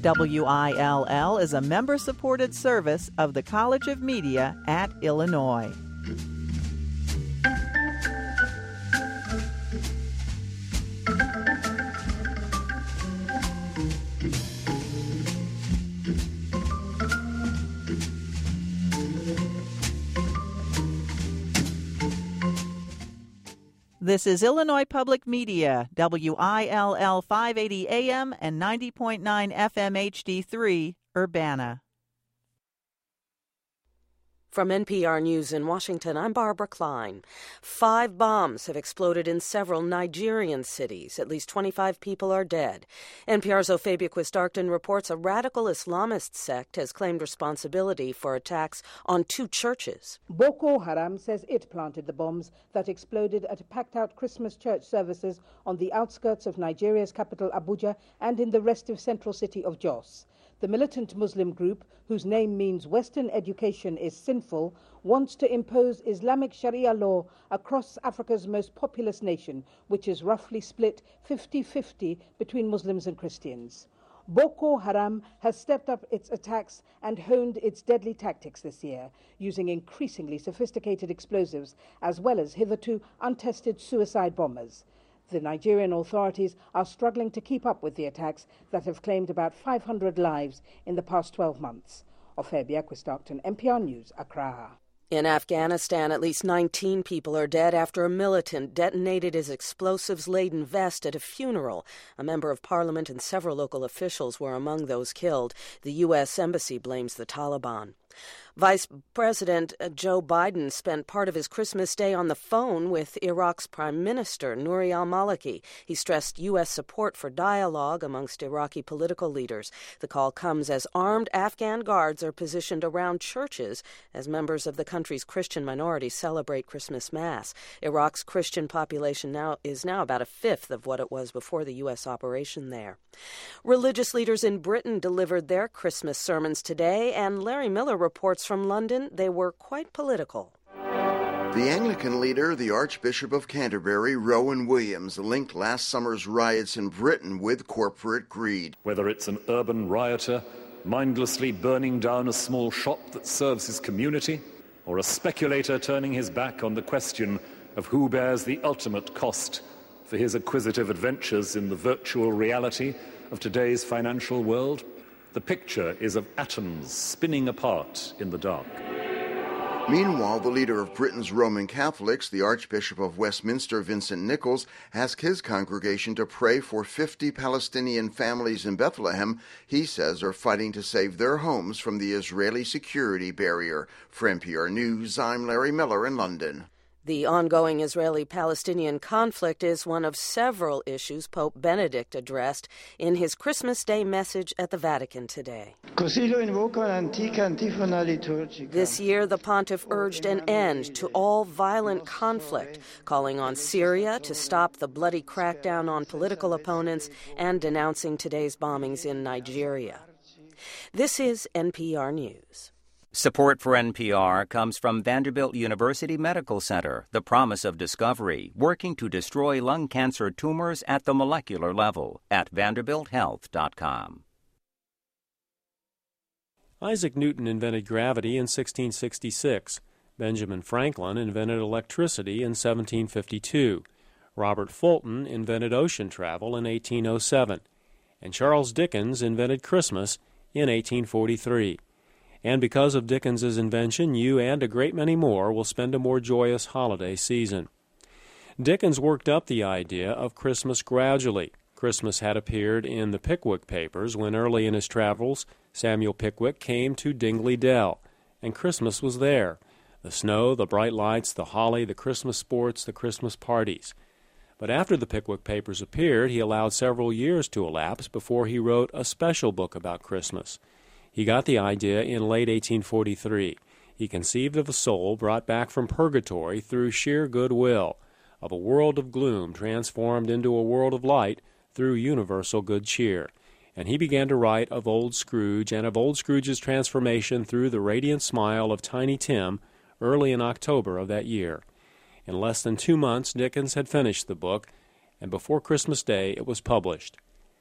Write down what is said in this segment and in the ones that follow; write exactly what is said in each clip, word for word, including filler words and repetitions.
W I L L is a member-supported service of the College of Media at Illinois. This is Illinois Public Media, W I L L five eighty A M and ninety point nine F M H D three, Urbana. From N P R News in Washington, I'm Barbara Klein. Five bombs have exploded in several Nigerian cities. At least twenty-five people are dead. N P R's Ophabia Quist-Arcton reports a radical Islamist sect has claimed responsibility for attacks on two churches. Boko Haram says it planted the bombs that exploded at packed-out Christmas church services on the outskirts of Nigeria's capital, Abuja, and in the restive central city of Jos. The militant Muslim group, whose name means Western education is sinful, wants to impose Islamic Sharia law across Africa's most populous nation, which is roughly split fifty-fifty between Muslims and Christians. Boko Haram has stepped up its attacks and honed its deadly tactics this year, using increasingly sophisticated explosives as well as hitherto untested suicide bombers. The Nigerian authorities are struggling to keep up with the attacks that have claimed about five hundred lives in the past twelve months. Ophabia Quist-Arcton, N P R News, Accra. In Afghanistan, at least nineteen people are dead after a militant detonated his explosives-laden vest at a funeral. A member of parliament and several local officials were among those killed. The U S Embassy blames the Taliban. Vice President Joe Biden spent part of his Christmas day on the phone with Iraq's Prime Minister, Nouri al-Maliki. He stressed U S support for dialogue amongst Iraqi political leaders. The call comes as armed Afghan guards are positioned around churches as members of the country's Christian minority celebrate Christmas Mass. Iraq's Christian population now is now about a fifth of what it was before the U S operation there. Religious leaders in Britain delivered their Christmas sermons today, and Larry Miller reports from London they were quite political. The Anglican leader, the Archbishop of Canterbury, Rowan Williams, linked last summer's riots in Britain with corporate greed. Whether it's an urban rioter mindlessly burning down a small shop that serves his community, or a speculator turning his back on the question of who bears the ultimate cost for his acquisitive adventures in the virtual reality of today's financial world, the picture is of atoms spinning apart in the dark. Meanwhile, the leader of Britain's Roman Catholics, the Archbishop of Westminster, Vincent Nichols, asked his congregation to pray for fifty Palestinian families in Bethlehem he says are fighting to save their homes from the Israeli security barrier. For N P R News, I'm Larry Miller in London. The ongoing Israeli-Palestinian conflict is one of several issues Pope Benedict addressed in his Christmas Day message at the Vatican today. This year, the pontiff urged an end to all violent conflict, calling on Syria to stop the bloody crackdown on political opponents and denouncing today's bombings in Nigeria. This is N P R News. Support for N P R comes from Vanderbilt University Medical Center, the promise of discovery, working to destroy lung cancer tumors at the molecular level at vanderbilt health dot com. Isaac Newton invented gravity in sixteen sixty-six. Benjamin Franklin invented electricity in seventeen fifty-two. Robert Fulton invented ocean travel in eighteen oh seven. And Charles Dickens invented Christmas in eighteen forty-three. And because of Dickens's invention, you and a great many more will spend a more joyous holiday season. Dickens worked up the idea of Christmas gradually. Christmas had appeared in the Pickwick Papers when early in his travels Samuel Pickwick came to Dingley Dell, and Christmas was there. The snow, the bright lights, the holly, the Christmas sports, the Christmas parties. But after the Pickwick Papers appeared, he allowed several years to elapse before he wrote a special book about Christmas. He got the idea in late eighteen forty-three. He conceived of a soul brought back from purgatory through sheer goodwill, of a world of gloom transformed into a world of light through universal good cheer. And he began to write of Old Scrooge and of Old Scrooge's transformation through the radiant smile of Tiny Tim early in October of that year. In less than two months, Dickens had finished the book, and before Christmas Day it was published.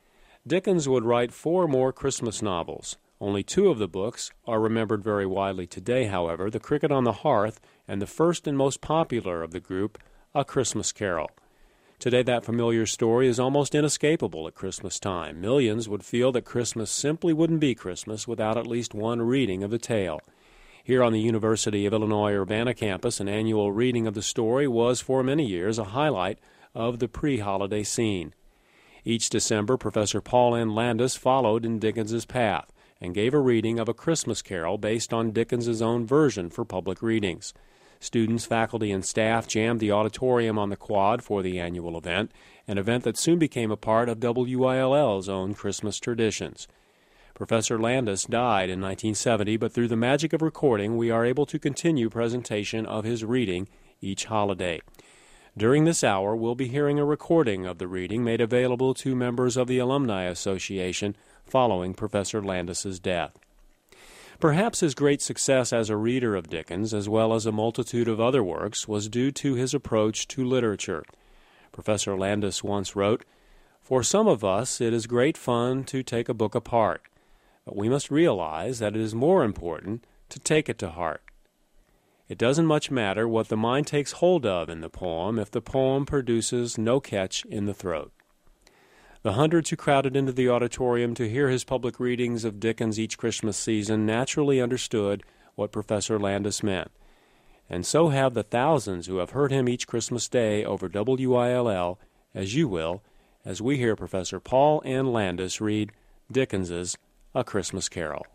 Dickens would write four more Christmas novels. Only two of the books are remembered very widely today, however, The Cricket on the Hearth and the first and most popular of the group, A Christmas Carol. Today, that familiar story is almost inescapable at Christmas time. Millions would feel that Christmas simply wouldn't be Christmas without at least one reading of the tale. Here on the University of Illinois Urbana campus, an annual reading of the story was for many years a highlight of the pre-holiday scene. Each December, Professor Paul N. Landis followed in Dickens's path and gave a reading of A Christmas Carol based on Dickens's own version for public readings. Students, faculty, and staff jammed the auditorium on the Quad for the annual event, an event that soon became a part of W I L L's own Christmas traditions. Professor Landis died in nineteen seventy, but through the magic of recording, we are able to continue presentation of his reading each holiday. During this hour, we'll be hearing a recording of the reading made available to members of the Alumni Association following Professor Landis's death. Perhaps his great success as a reader of Dickens, as well as a multitude of other works, was due to his approach to literature. Professor Landis once wrote, "For some of us, it is great fun to take a book apart, but we must realize that it is more important to take it to heart. It doesn't much matter what the mind takes hold of in the poem if the poem produces no catch in the throat." The hundreds who crowded into the auditorium to hear his public readings of Dickens each Christmas season naturally understood what Professor Landis meant. And so have the thousands who have heard him each Christmas day over W I L L, as you will, as we hear Professor Paul N. Landis read Dickens's A Christmas Carol.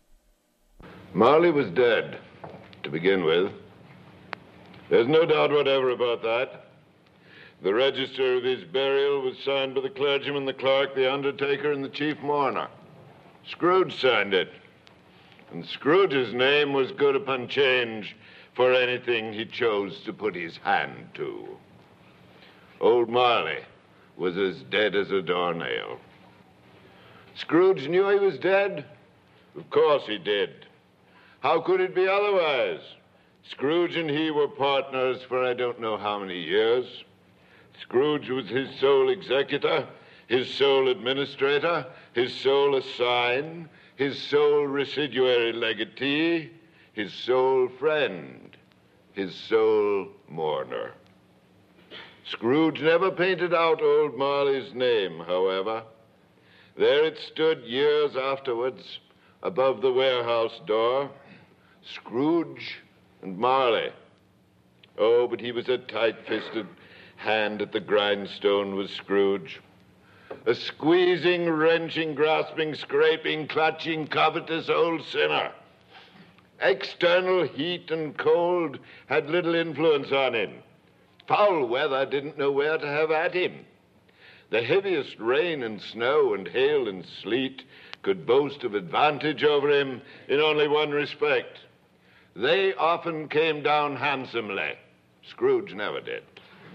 Marley was dead, to begin with. There's no doubt whatever about that. The register of his burial was signed by the clergyman, the clerk, the undertaker, and the chief mourner. Scrooge signed it. And Scrooge's name was good upon change for anything he chose to put his hand to. Old Marley was as dead as a doornail. Scrooge knew he was dead? Of course he did. How could it be otherwise? Scrooge and he were partners for I don't know how many years. Scrooge was his sole executor, his sole administrator, his sole assign, his sole residuary legatee, his sole friend, his sole mourner. Scrooge never painted out old Marley's name, however. There it stood years afterwards, above the warehouse door, Scrooge and Marley. Oh, but he was a tight-fisted hand at the grindstone, was Scrooge. A squeezing, wrenching, grasping, scraping, clutching, covetous old sinner. External heat and cold had little influence on him. Foul weather didn't know where to have at him. The heaviest rain and snow and hail and sleet could boast of advantage over him in only one respect. They often came down handsomely. Scrooge never did.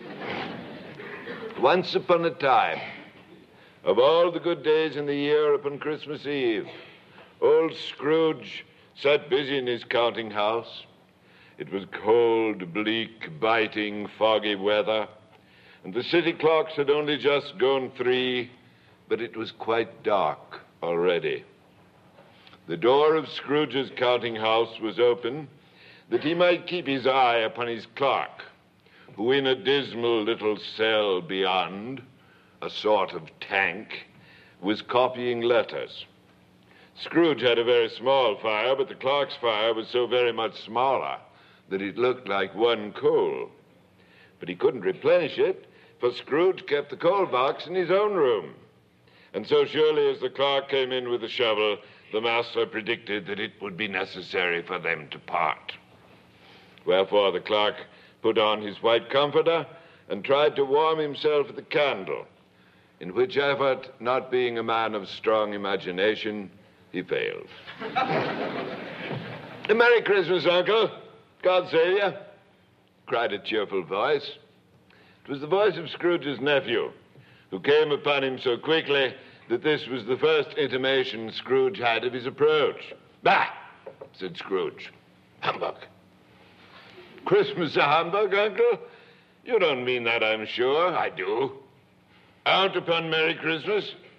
Once upon a time, of all the good days in the year upon Christmas Eve, old Scrooge sat busy in his counting house. It was cold, bleak, biting, foggy weather, and the city clocks had only just gone three, but it was quite dark already. The door of Scrooge's counting house was open that he might keep his eye upon his clerk, who in a dismal little cell beyond, a sort of tank, was copying letters. Scrooge had a very small fire, but the clerk's fire was so very much smaller that it looked like one coal. But he couldn't replenish it, for Scrooge kept the coal box in his own room. And so surely as the clerk came in with the shovel, the master predicted that it would be necessary for them to part. Wherefore the clerk put on his white comforter and tried to warm himself with a candle, in which effort, not being a man of strong imagination, he failed. A Merry Christmas, Uncle. God save you, cried a cheerful voice. It was the voice of Scrooge's nephew, who came upon him so quickly that this was the first intimation Scrooge had of his approach. Bah, said Scrooge. Humbug. Christmas a humbug, Uncle? You don't mean that, I'm sure. I do. Out upon Merry Christmas?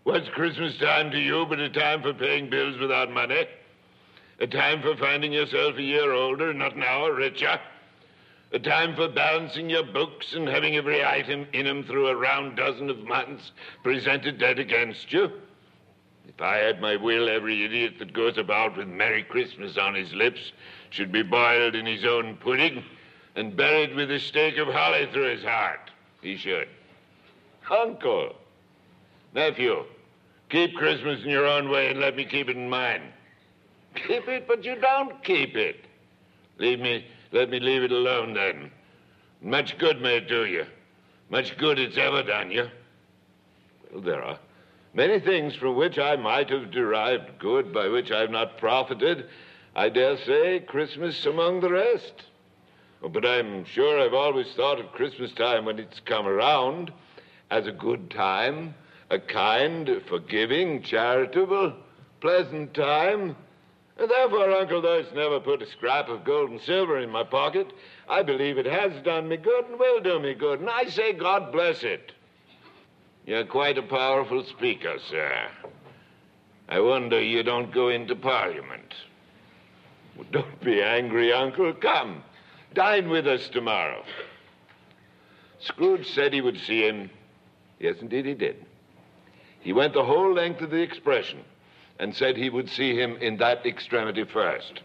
What's Christmas time to you but a time for paying bills without money? A time for finding yourself a year older, not an hour richer? A time for balancing your books and having every item in them through a round dozen of months presented dead against you? If I had my will, every idiot that goes about with Merry Christmas on his lips should be boiled in his own pudding and buried with a stake of holly through his heart. He should. Uncle, nephew, keep Christmas in your own way and let me keep it in mine. Keep it, but you don't keep it. Leave me, let me leave it alone then. Much good may it do you. Much good it's ever done you. Well, there are many things from which I might have derived good, by which I've not profited. I dare say Christmas among the rest. Oh, but I'm sure I've always thought of Christmas time when it's come around as a good time, a kind, forgiving, charitable, pleasant time. And therefore, Uncle, though it's never put a scrap of gold and silver in my pocket, I believe it has done me good and will do me good. And I say God bless it. You're quite a powerful speaker, sir. I wonder you don't go into Parliament. Well, don't be angry, Uncle. Come, dine with us tomorrow. Scrooge said he would see him. Yes, indeed he did. He went the whole length of the expression and said he would see him in that extremity first.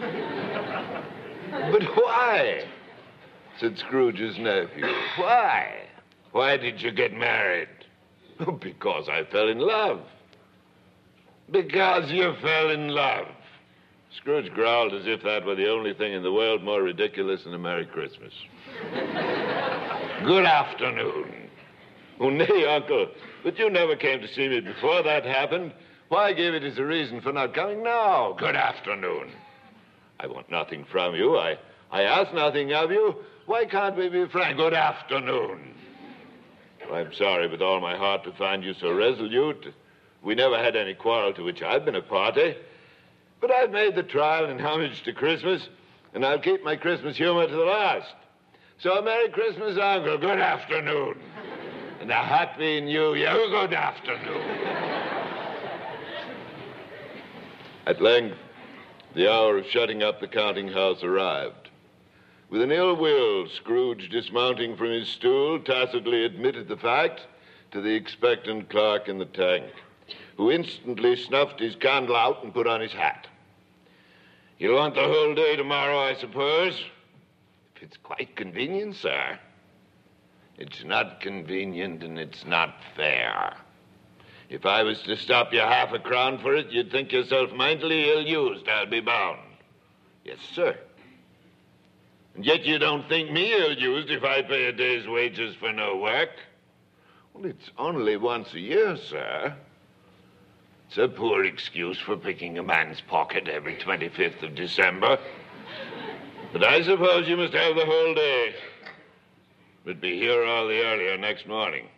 But why? Said Scrooge's nephew. Why? Why did you get married? Because I fell in love. Because you fell in love. Scrooge growled as if that were the only thing in the world more ridiculous than a Merry Christmas. Good afternoon. Oh, nay, Uncle, but you never came to see me before that happened. Why give it as a reason for not coming now? Good afternoon. I want nothing from you. I, I ask nothing of you. Why can't we be frank? Good afternoon. I'm sorry with all my heart to find you so resolute. We never had any quarrel to which I've been a party. But I've made the trial in homage to Christmas, and I'll keep my Christmas humor to the last. So, Merry Christmas, Uncle. Good afternoon. And a happy New Year. Good afternoon. At length, the hour of shutting up the counting house arrived. With an ill will, Scrooge, dismounting from his stool, tacitly admitted the fact to the expectant clerk in the tank, who instantly snuffed his candle out and put on his hat. You'll want the whole day tomorrow, I suppose? If it's quite convenient, sir. It's not convenient and it's not fair. If I was to stop you half a crown for it, you'd think yourself mightily ill-used, I'll be bound. Yes, sir. And yet you don't think me ill-used if I pay a day's wages for no work? Well, it's only once a year, sir. It's a poor excuse for picking a man's pocket every twenty-fifth of December. But I suppose you must have the whole day. But be here all the earlier next morning.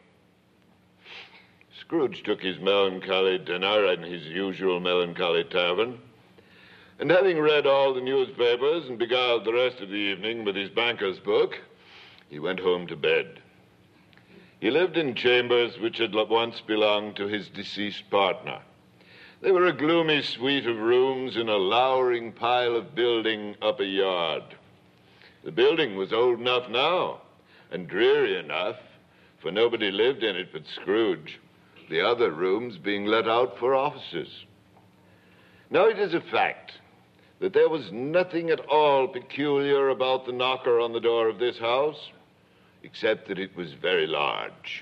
Scrooge took his melancholy dinner in his usual melancholy tavern, and having read all the newspapers and beguiled the rest of the evening with his banker's book, he went home to bed. He lived in chambers which had once belonged to his deceased partner. They were a gloomy suite of rooms in a lowering pile of building up a yard. The building was old enough now, and dreary enough, for nobody lived in it but Scrooge, the other rooms being let out for offices. Now it is a fact that there was nothing at all peculiar about the knocker on the door of this house, except that it was very large.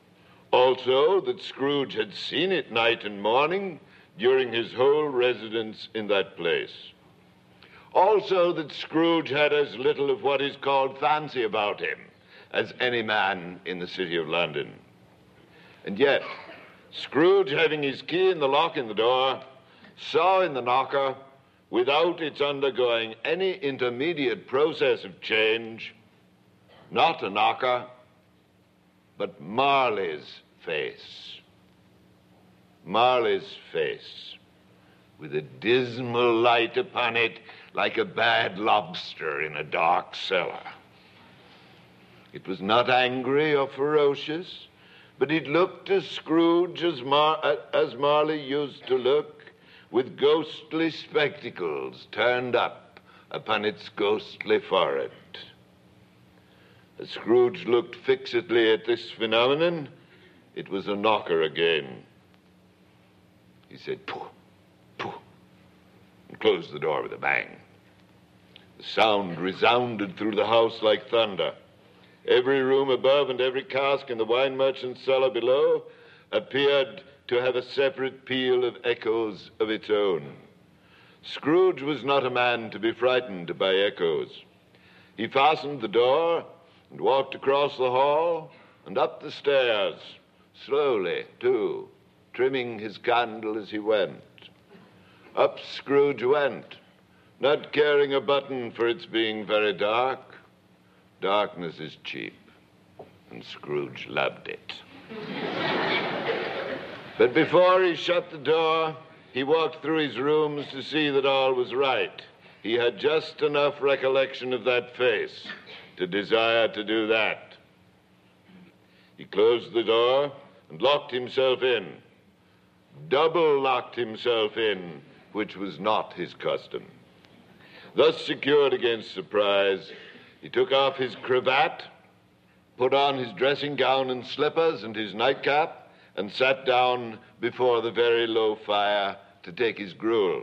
Also that Scrooge had seen it night and morning during his whole residence in that place. Also that Scrooge had as little of what is called fancy about him as any man in the city of London. And yet, Scrooge, having his key in the lock in the door, saw in the knocker, without its undergoing any intermediate process of change, not a knocker, but Marley's face. Marley's face, with a dismal light upon it like a bad lobster in a dark cellar. It was not angry or ferocious, but it looked to Scrooge as, Mar- as Marley used to look, with ghostly spectacles turned up upon its ghostly forehead. As Scrooge looked fixedly at this phenomenon, it was a knocker again. He said, "Pooh, pooh," and closed the door with a bang. The sound resounded through the house like thunder. Every room above and every cask in the wine merchant's cellar below appeared to have a separate peal of echoes of its own. Scrooge was not a man to be frightened by echoes. He fastened the door and walked across the hall and up the stairs, slowly, too, trimming his candle as he went. Up Scrooge went, not caring a button for its being very dark. Darkness is cheap, and Scrooge loved it. But before he shut the door, he walked through his rooms to see that all was right. He had just enough recollection of that face to desire to do that. He closed the door and locked himself in, double locked himself in, which was not his custom. Thus secured against surprise, he took off his cravat, put on his dressing gown and slippers and his nightcap, and sat down before the very low fire to take his gruel.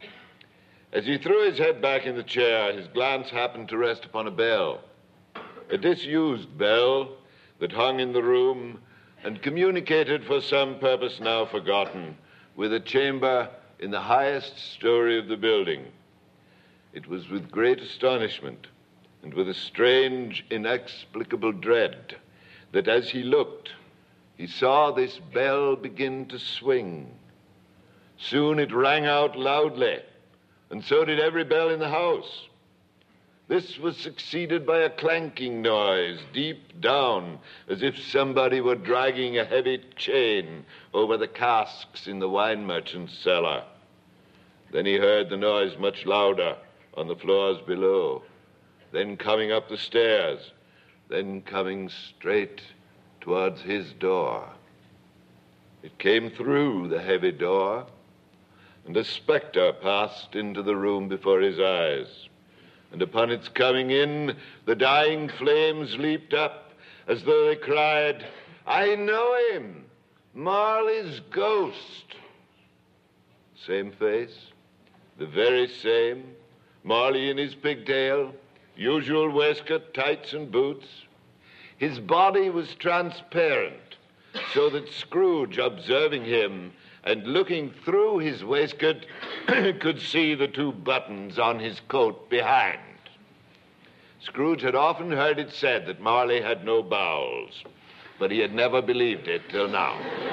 As he threw his head back in the chair, his glance happened to rest upon a bell, a disused bell that hung in the room and communicated for some purpose now forgotten with a chamber in the highest story of the building. It was with great astonishment and with a strange, inexplicable dread that as he looked, he saw this bell begin to swing. Soon it rang out loudly, and so did every bell in the house. This was succeeded by a clanking noise deep down, as if somebody were dragging a heavy chain over the casks in the wine merchant's cellar. Then he heard the noise much louder on the floors below, then coming up the stairs, then coming straight towards his door. It came through the heavy door, and a spectre passed into the room before his eyes. And upon its coming in, the dying flames leaped up as though they cried, "I know him, Marley's ghost." Same face, the very same, Marley in his pigtail, usual waistcoat, tights, and boots. His body was transparent, so that Scrooge, observing him and looking through his waistcoat, could see the two buttons on his coat behind. Scrooge had often heard it said that Marley had no bowels, but he had never believed it till now.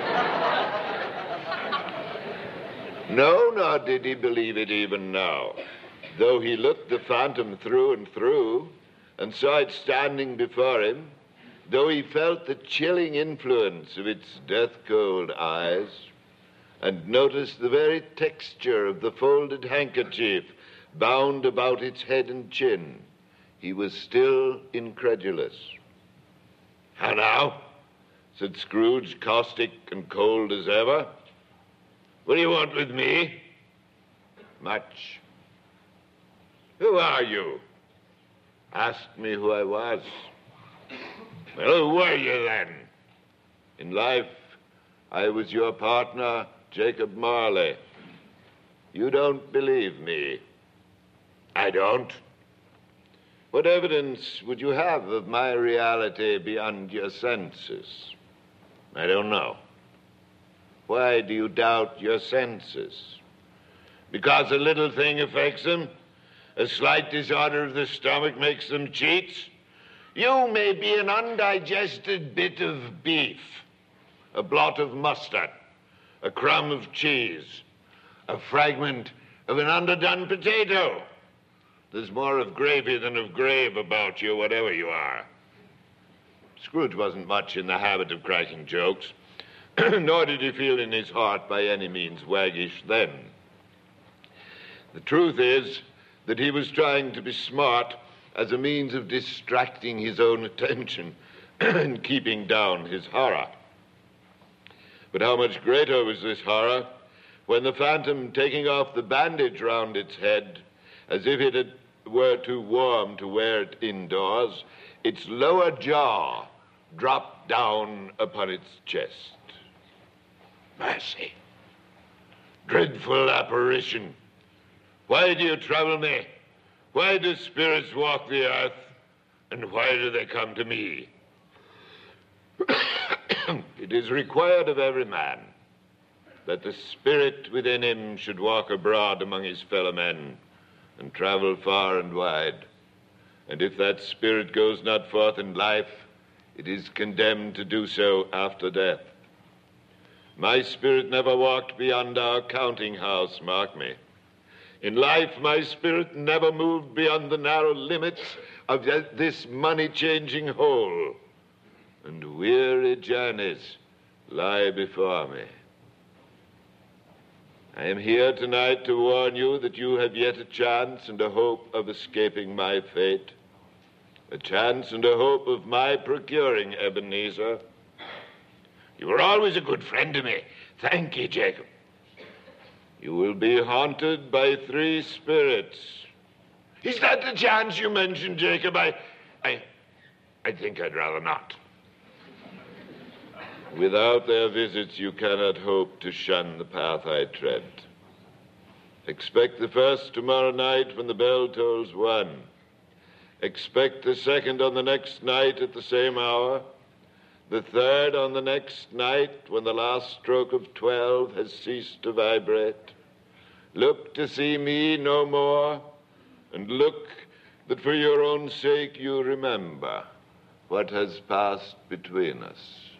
No, nor did he believe it even now, though he looked the phantom through and through and saw it standing before him, though he felt the chilling influence of its death-cold eyes, and noticed the very texture of the folded handkerchief bound about its head and chin, he was still incredulous. "How now?" said Scrooge, caustic and cold as ever. "What do you want with me?" "Much." "Who are you?" "Asked me who I was." "Well, who were you then?" "In life, I was your partner, Jacob Marley." "You don't believe me." "I don't." "What evidence would you have of my reality beyond your senses?" "I don't know." "Why do you doubt your senses?" "Because a little thing affects them. A slight disorder of the stomach makes them cheats. You may be an undigested bit of beef, a blot of mustard, a crumb of cheese, a fragment of an underdone potato. There's more of gravy than of grave about you, whatever you are." Scrooge wasn't much in the habit of cracking jokes, nor did he feel in his heart by any means waggish then. The truth is that he was trying to be smart as a means of distracting his own attention and keeping down his horror. But how much greater was this horror when the phantom, taking off the bandage round its head, as if it had, were too warm to wear it indoors, its lower jaw dropped down upon its chest. Mercy! Dreadful apparition! Why do you trouble me? Why do spirits walk the earth? And why do they come to me? It is required of every man that the spirit within him should walk abroad among his fellow men and travel far and wide. And if that spirit goes not forth in life, it is condemned to do so after death. My spirit never walked beyond our counting house, mark me. In life, my spirit never moved beyond the narrow limits of this money-changing hole. And weary journeys lie before me. I am here tonight to warn you that you have yet a chance and a hope of escaping my fate. A chance and a hope of my procuring Ebenezer. You were always a good friend to me. Thank you, Jacob. You will be haunted by three spirits. Is that the chance you mentioned, Jacob? I, I, I think I'd rather not. Without their visits, you cannot hope to shun the path I tread. Expect the first tomorrow night when the bell tolls one. Expect the second on the next night at the same hour. The third on the next night when the last stroke of twelve has ceased to vibrate. Look to see me no more, and look that for your own sake you remember what has passed between us.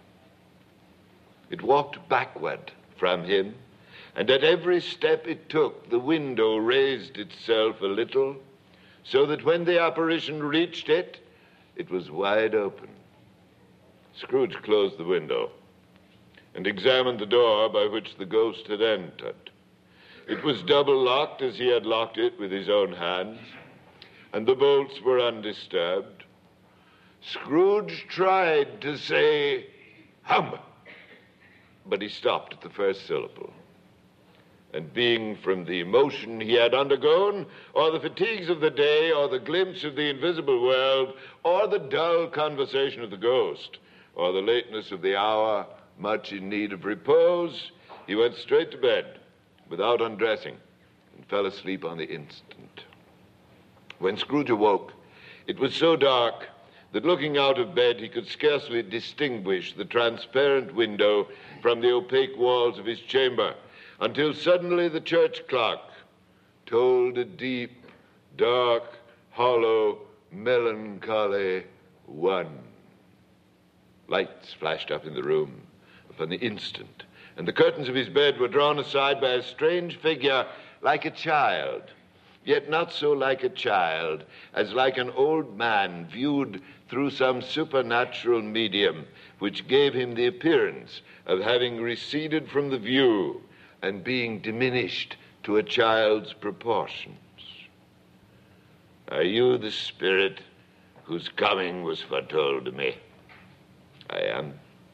It walked backward from him, and at every step it took, the window raised itself a little, so that when the apparition reached it, it was wide open. Scrooge closed the window and examined the door by which the ghost had entered. It was double locked as he had locked it with his own hands, and the bolts were undisturbed. Scrooge tried to say, "Hum," but he stopped at the first syllable. And being from the emotion he had undergone, or the fatigues of the day, or the glimpse of the invisible world, or the dull conversation of the ghost, or the lateness of the hour, much in need of repose, he went straight to bed without undressing and fell asleep on the instant. When Scrooge awoke, it was so dark that looking out of bed he could scarcely distinguish the transparent window from the opaque walls of his chamber, until suddenly the church clock tolled a deep, dark, hollow, melancholy one. Lights flashed up in the room upon the instant, and the curtains of his bed were drawn aside by a strange figure like a child, yet not so like a child as like an old man viewed through some supernatural medium which gave him the appearance of having receded from the view and being diminished to a child's proportions. Are you the spirit whose coming was foretold to me? I am.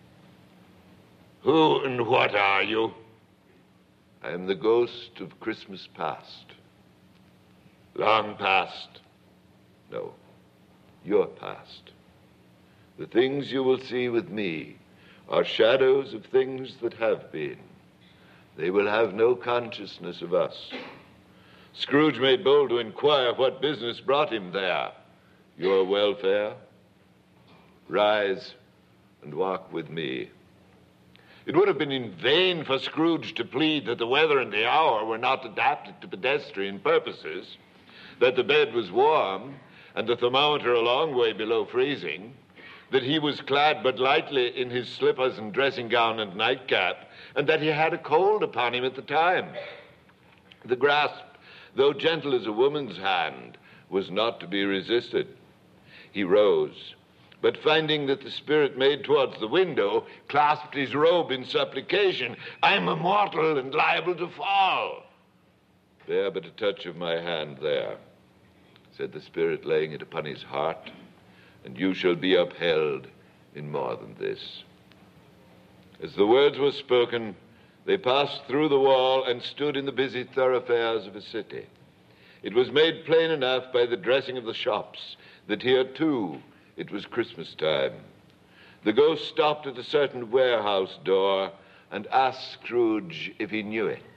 Who and what are you? I am the ghost of Christmas past. Long past? No, your past. The things you will see with me are shadows of things that have been. They will have no consciousness of us. Scrooge made bold to inquire what business brought him there. Your welfare? Rise and walk with me. It would have been in vain for Scrooge to plead that the weather and the hour were not adapted to pedestrian purposes, that the bed was warm and the thermometer a long way below freezing, that he was clad but lightly in his slippers and dressing gown and nightcap, and that he had a cold upon him at the time. The grasp, though gentle as a woman's hand, was not to be resisted. He rose, but finding that the spirit made towards the window, clasped his robe in supplication. I am immortal and liable to fall. Bear but a touch of my hand there, said the spirit, laying it upon his heart, and you shall be upheld in more than this. As the words were spoken, they passed through the wall and stood in the busy thoroughfares of a city. It was made plain enough by the dressing of the shops that here, too, it was Christmas time. The ghost stopped at a certain warehouse door and asked Scrooge if he knew it.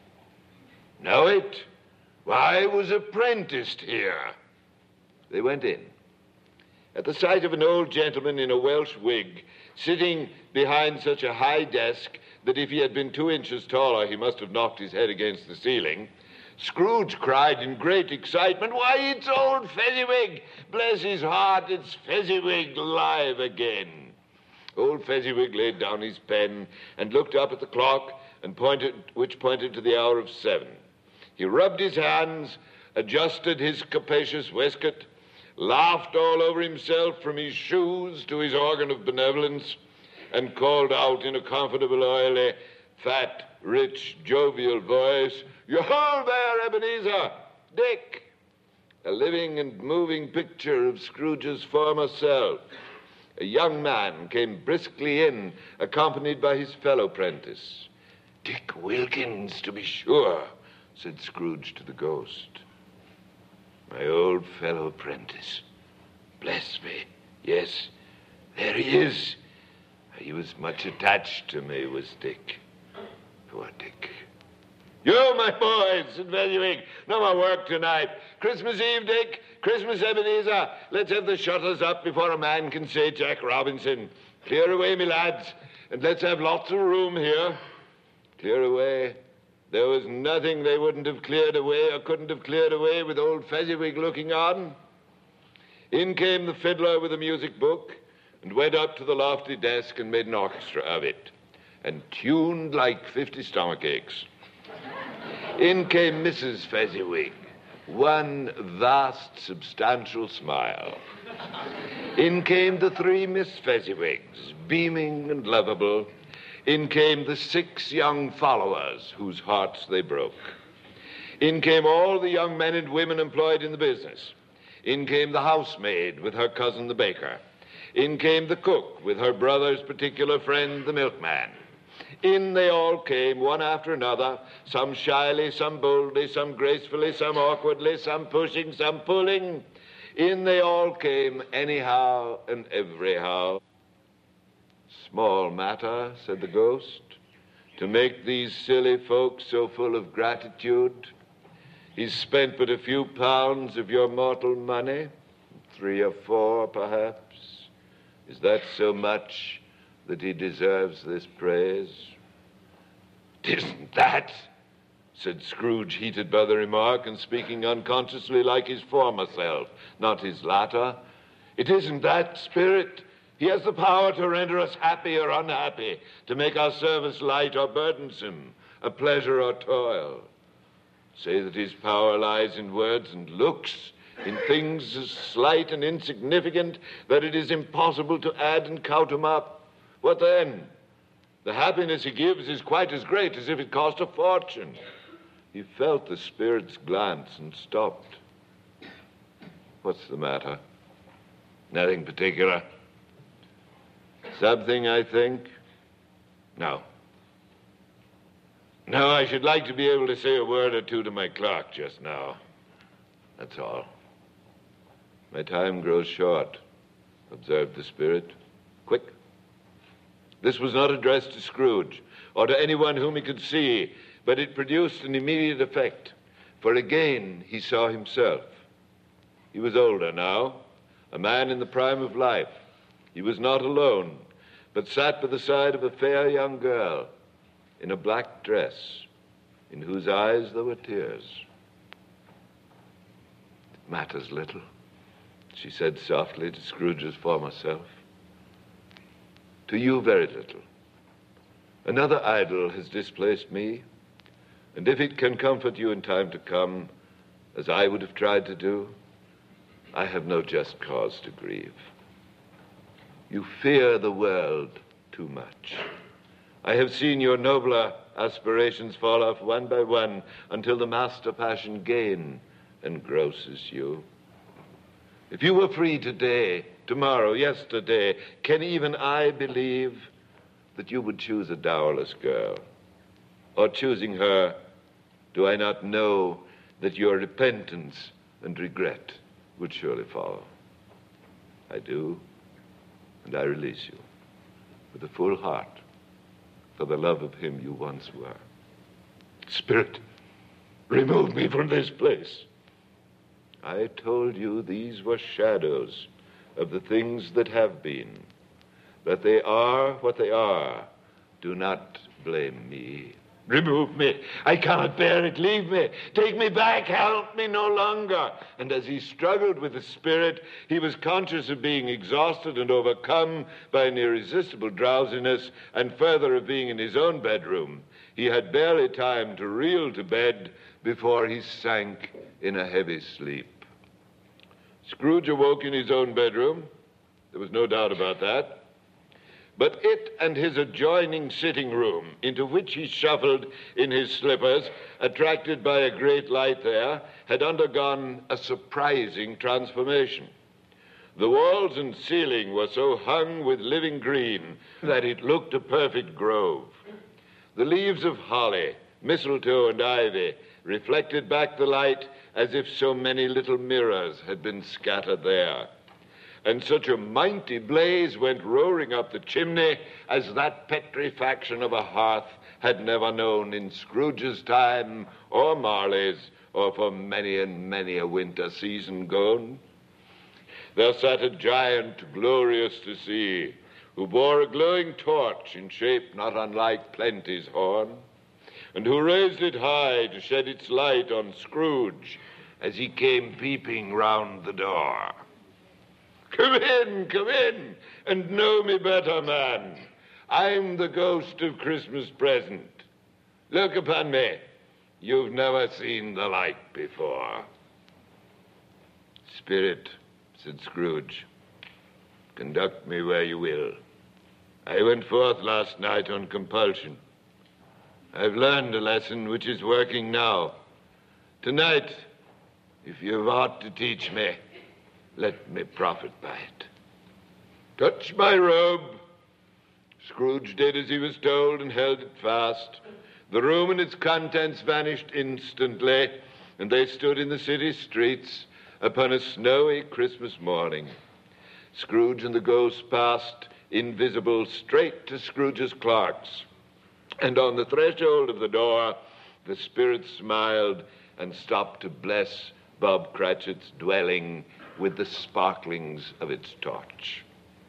Know it? Why, I was apprenticed here. They went in. At the sight of an old gentleman in a Welsh wig, sitting behind such a high desk that if he had been two inches taller, he must have knocked his head against the ceiling, Scrooge cried in great excitement, "Why, it's old Fezziwig! Bless his heart, it's Fezziwig live again." Old Fezziwig laid down his pen and looked up at the clock, and pointed, which pointed to the hour of seven. He rubbed his hands, adjusted his capacious waistcoat, laughed all over himself from his shoes to his organ of benevolence, and called out in a comfortable, oily, fat, rich, jovial voice, "You hold there, Ebenezer! Dick!" A living and moving picture of Scrooge's former self. A young man came briskly in, accompanied by his fellow prentice. "Dick Wilkins, to be sure," said Scrooge to the ghost. "My old fellow apprentice. Bless me. Yes, there he is. He was much attached to me, was Dick. Poor Dick." "You, my boys," said Fezziwig. "No more work tonight. Christmas Eve, Dick. Christmas, Ebenezer. Let's have the shutters up before a man can say Jack Robinson. Clear away, me lads, and let's have lots of room here." Clear away. There was nothing they wouldn't have cleared away or couldn't have cleared away with old Fezziwig looking on. In came the fiddler with a music book and went up to the lofty desk and made an orchestra of it and tuned like fifty stomach aches. In came Missus Fezziwig, one vast, substantial smile. In came the three Miss Fezziwigs, beaming and lovable. In came the six young followers, whose hearts they broke. In came all the young men and women employed in the business. In came the housemaid with her cousin the baker. In came the cook with her brother's particular friend the milkman. In they all came, one after another, some shyly, some boldly, some gracefully, some awkwardly, some pushing, some pulling. In they all came, anyhow and everyhow. "Small matter," said the ghost, "to make these silly folks so full of gratitude. He's spent but a few pounds of your mortal money, three or four, perhaps. Is that so much that he deserves this praise?" "'Tisn't that," said Scrooge, heated by the remark and speaking unconsciously like his former self, not his latter. "It isn't that, Spirit. He has the power to render us happy or unhappy, to make our service light or burdensome, a pleasure or toil. Say that his power lies in words and looks, in things as slight and insignificant that it is impossible to add and count them up. What then? The happiness he gives is quite as great as if it cost a fortune." He felt the Spirit's glance and stopped. "What's the matter?" "Nothing particular. Something, I think. No. No, I should like to be able to say a word or two to my clerk just now. That's all. My time grows short," observed the Spirit. "Quick." This was not addressed to Scrooge or to anyone whom he could see, but it produced an immediate effect, for again he saw himself. He was older now, a man in the prime of life. He was not alone, but sat by the side of a fair young girl in a black dress, in whose eyes there were tears. "It matters little," she said softly to Scrooge's former self. "To you, very little. Another idol has displaced me, and if it can comfort you in time to come, as I would have tried to do, I have no just cause to grieve. You fear the world too much. I have seen your nobler aspirations fall off one by one until the master passion gain engrosses you. If you were free today, tomorrow, yesterday, can even I believe that you would choose a dowerless girl. Or choosing her, do I not know that your repentance and regret would surely follow? I do, and I release you with a full heart for the love of him you once were. Spirit, remove me from this place. I told you these were shadows of the things that have been, that they are what they are. Do not blame me. Remove me. I cannot bear it. Leave me. Take me back. Help me no longer. And as he struggled with the spirit, he was conscious of being exhausted and overcome by an irresistible drowsiness, and further of being in his own bedroom. He had barely time to reel to bed before he sank in a heavy sleep. Scrooge awoke in his own bedroom. There was no doubt about that. But it and his adjoining sitting room, into which he shuffled in his slippers, attracted by a great light there, had undergone a surprising transformation. The walls and ceiling were so hung with living green that it looked a perfect grove. The leaves of holly, mistletoe, and ivy reflected back the light as if so many little mirrors had been scattered there. And such a mighty blaze went roaring up the chimney as that petrifaction of a hearth had never known in Scrooge's time, or Marley's, or for many and many a winter season gone. There sat a giant glorious to see, who bore a glowing torch in shape not unlike Plenty's horn, and who raised it high to shed its light on Scrooge as he came peeping round the door. Come in, come in, and know me better, man. I'm the ghost of Christmas present. Look upon me. You've never seen the like before. Spirit, said Scrooge, conduct me where you will. I went forth last night on compulsion. I've learned a lesson which is working now. Tonight, if you've aught to teach me, let me profit by it. Touch my robe. Scrooge did as he was told and held it fast. The room and its contents vanished instantly, and they stood in the city streets upon a snowy Christmas morning. Scrooge and the ghost passed, invisible, straight to Scrooge's clerk's. And on the threshold of the door, the spirit smiled and stopped to bless Bob Cratchit's dwelling with the sparklings of its torch.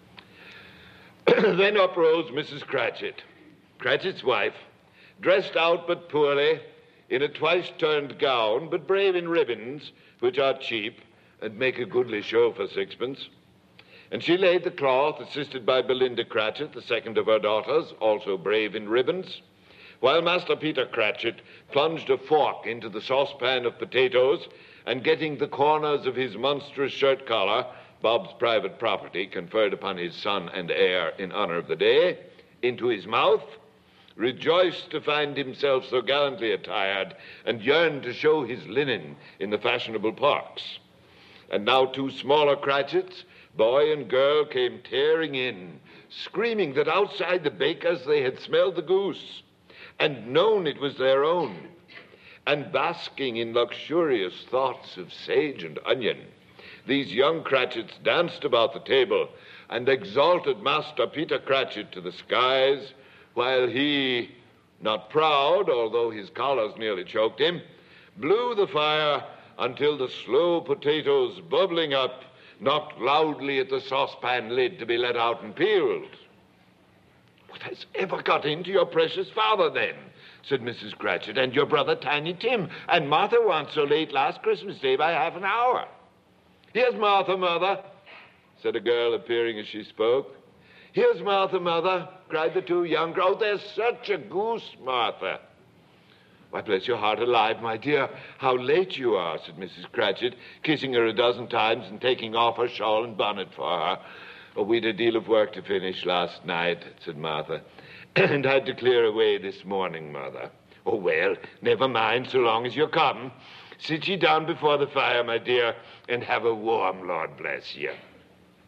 Then uprose Missus Cratchit, Cratchit's wife, dressed out but poorly, in a twice-turned gown, but brave in ribbons, which are cheap and make a goodly show for sixpence. And she laid the cloth, assisted by Belinda Cratchit, the second of her daughters, also brave in ribbons, while Master Peter Cratchit plunged a fork into the saucepan of potatoes, and getting the corners of his monstrous shirt collar, Bob's private property, conferred upon his son and heir in honor of the day, into his mouth, rejoiced to find himself so gallantly attired, and yearned to show his linen in the fashionable parks. And now two smaller Cratchits, boy and girl, came tearing in, screaming that outside the baker's they had smelled the goose, and known it was their own, and basking in luxurious thoughts of sage and onion. These young Cratchits danced about the table and exalted Master Peter Cratchit to the skies, while he, not proud, although his collars nearly choked him, blew the fire until the slow potatoes, bubbling up, knocked loudly at the saucepan lid to be let out and peeled. What has ever got into your precious father, then? Said Missus Cratchit, and your brother Tiny Tim, and Martha weren't so late last Christmas Day by half an hour. Here's Martha, Mother, said a girl appearing as she spoke. Here's Martha, Mother, cried the two young. Oh, there's such a goose, Martha. Why, bless your heart alive, my dear, how late you are, said Missus Cratchit, kissing her a dozen times and taking off her shawl and bonnet for her. Oh, we'd a deal of work to finish last night, said Martha, and had to clear away this morning, Mother. Oh, well, never mind, so long as you're come. Sit ye down before the fire, my dear, and have a warm, Lord bless you.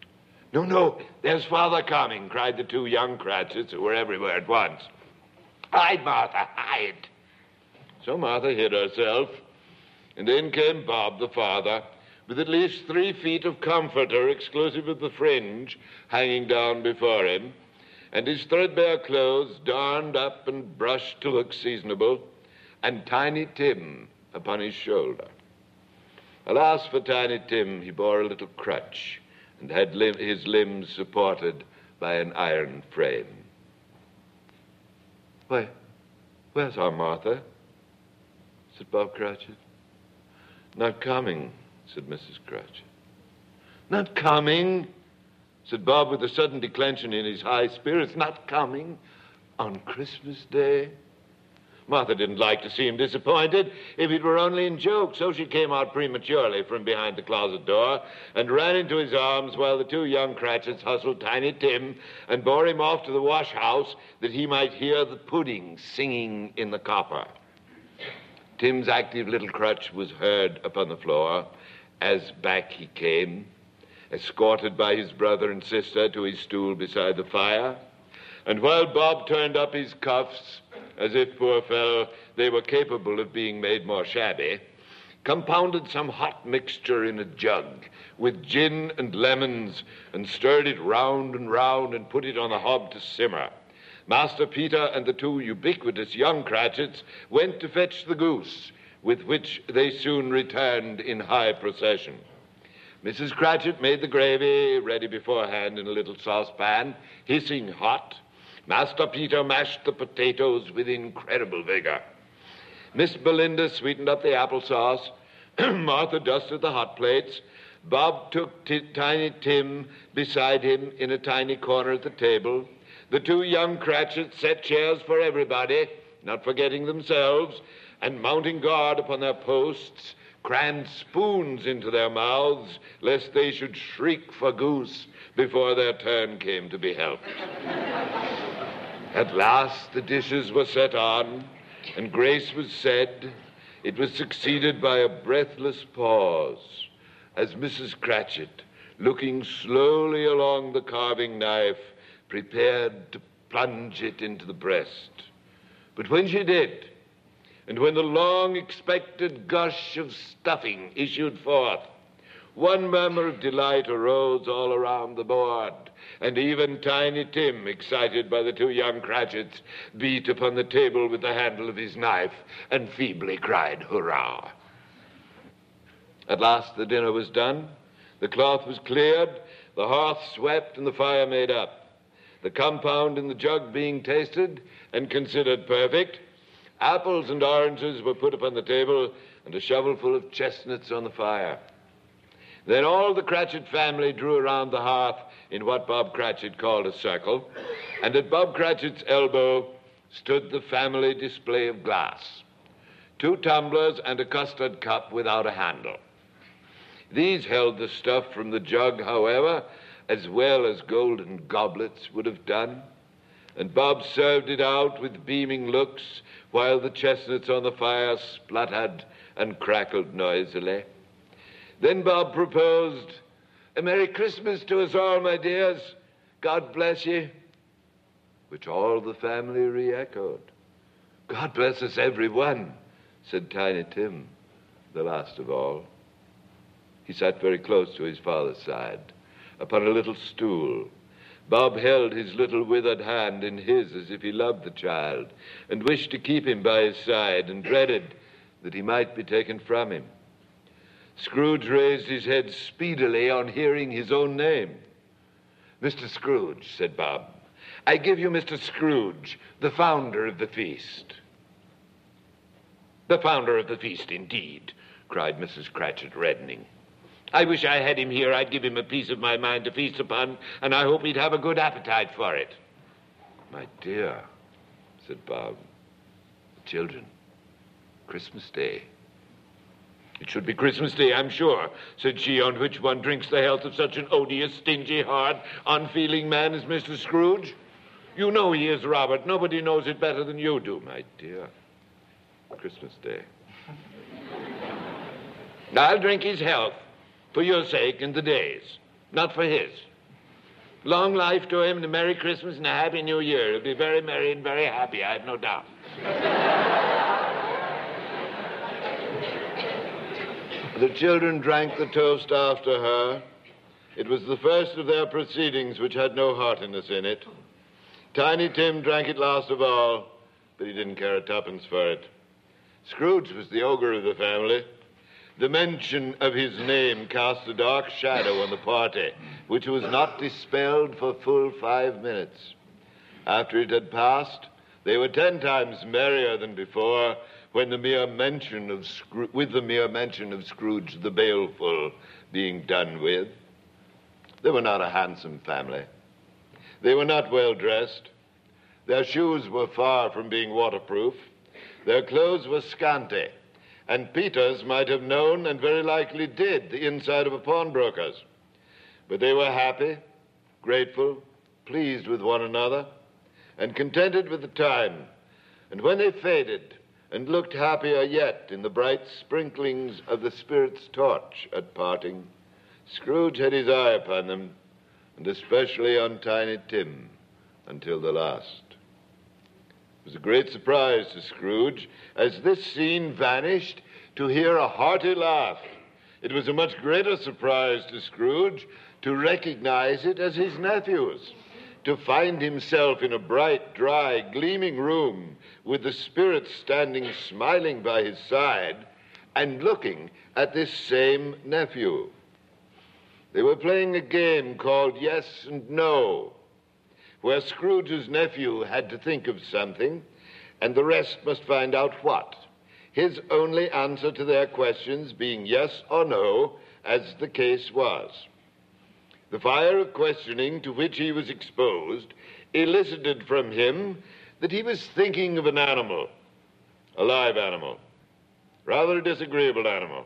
No, no, there's Father coming, cried the two young Cratchits, who were everywhere at once. Hide, Martha, hide. So Martha hid herself, and in came Bob, the father, with at least three feet of comforter, exclusive of the fringe, hanging down before him, and his threadbare clothes darned up and brushed to look seasonable, and Tiny Tim upon his shoulder. Alas for Tiny Tim, he bore a little crutch, and had lim- his limbs supported by an iron frame. Why, where's our Martha? Said Bob Cratchit. Not coming, said Missus Cratchit. Not coming, said Bob with a sudden declension in his high spirits. Not coming on Christmas Day? Martha didn't like to see him disappointed, if it were only in joke, so she came out prematurely from behind the closet door and ran into his arms while the two young Cratchits hustled Tiny Tim and bore him off to the wash house that he might hear the pudding singing in the copper. Tim's active little crutch was heard upon the floor as back he came, escorted by his brother and sister to his stool beside the fire, and while Bob turned up his cuffs, as if, poor fellow, they were capable of being made more shabby, compounded some hot mixture in a jug with gin and lemons and stirred it round and round and put it on the hob to simmer. Master Peter and the two ubiquitous young Cratchits went to fetch the goose, with which they soon returned in high procession. Missus Cratchit made the gravy ready beforehand in a little saucepan, hissing hot. Master Peter mashed the potatoes with incredible vigor. Miss Belinda sweetened up the applesauce. Martha dusted the hot plates. Bob took t- Tiny Tim beside him in a tiny corner at the table. The two young Cratchits set chairs for everybody, not forgetting themselves, and mounting guard upon their posts, crammed spoons into their mouths, lest they should shriek for goose before their turn came to be helped. At last the dishes were set on, and grace was said. It was succeeded by a breathless pause, as Missus Cratchit, looking slowly along the carving knife, prepared to plunge it into the breast. But when she did, and when the long-expected gush of stuffing issued forth, one murmur of delight arose all around the board, and even Tiny Tim, excited by the two young Cratchits, beat upon the table with the handle of his knife and feebly cried, "Hurrah!" At last the dinner was done, the cloth was cleared, the hearth swept, and the fire made up. The compound in the jug being tasted and considered perfect, apples and oranges were put upon the table, and a shovelful of chestnuts on the fire. Then all the Cratchit family drew around the hearth in what Bob Cratchit called a circle, and at Bob Cratchit's elbow stood the family display of glass, two tumblers and a custard cup without a handle. These held the stuff from the jug, however, as well as golden goblets would have done, and Bob served it out with beaming looks while the chestnuts on the fire spluttered and crackled noisily. Then Bob proposed, "A Merry Christmas to us all, my dears. God bless you," which all the family re-echoed. "God bless us, every one," said Tiny Tim, the last of all. He sat very close to his father's side, upon a little stool. Bob held his little withered hand in his as if he loved the child and wished to keep him by his side and dreaded that he might be taken from him. Scrooge raised his head speedily on hearing his own name. "Mister Scrooge," said Bob, "I give you Mister Scrooge, the founder of the feast." "The founder of the feast, indeed," cried Missus Cratchit, reddening. "I wish I had him here. I'd give him a piece of my mind to feast upon, and I hope he'd have a good appetite for it." "My dear," said Bob, "children, Christmas Day." "It should be Christmas Day, I'm sure," said she, "on which one drinks the health of such an odious, stingy, hard, unfeeling man as Mister Scrooge. You know he is, Robert. Nobody knows it better than you do." "My dear, Christmas Day." "I'll drink his health, for your sake and the day's, not for his. Long life to him, and a Merry Christmas and a Happy New Year. He'll be very merry and very happy, I have no doubt. The children drank the toast after her. It was the first of their proceedings which had no heartiness in it. Tiny Tim drank it last of all, but he didn't care a tuppence for it. Scrooge was the ogre of the family. The mention of his name cast a dark shadow on the party, which was not dispelled for full five minutes. After it had passed, they were ten times merrier than before, when the mere mention of Scrooge, with the mere mention of Scrooge the Baleful being done with. They were not a handsome family. They were not well dressed. Their shoes were far from being waterproof. Their clothes were scanty, and Peters might have known, and very likely did, the inside of a pawnbroker's. But they were happy, grateful, pleased with one another, and contented with the time. And when they faded, and looked happier yet in the bright sprinklings of the Spirit's torch at parting, Scrooge had his eye upon them, and especially on Tiny Tim, until the last. It was a great surprise to Scrooge, as this scene vanished, to hear a hearty laugh. It was a much greater surprise to Scrooge to recognize it as his nephew's, to find himself in a bright, dry, gleaming room with the Spirit standing smiling by his side and looking at this same nephew. They were playing a game called Yes and No, where Scrooge's nephew had to think of something, and the rest must find out what, his only answer to their questions being yes or no, as the case was. The fire of questioning to which he was exposed elicited from him that he was thinking of an animal, a live animal, rather a disagreeable animal,